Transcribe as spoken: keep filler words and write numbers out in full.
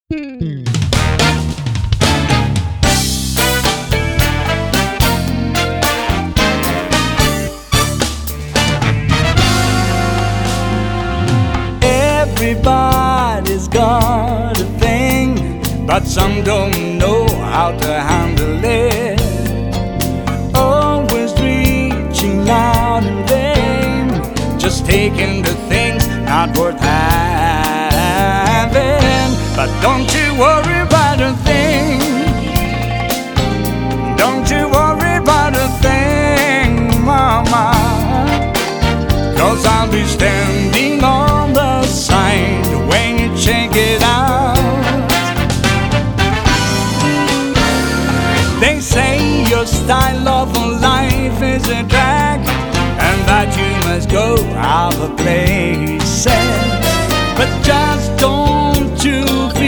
Everybody's got a thing, but some don't know how to handle it. Always reaching out in vain, just taking the things not worth having. But don't you worry about a thing, don't you worry about a thing, mama, 'cause I'll be standing on the side when you check it out. They say your style of life is a drag, and that you must go other places. But just don't you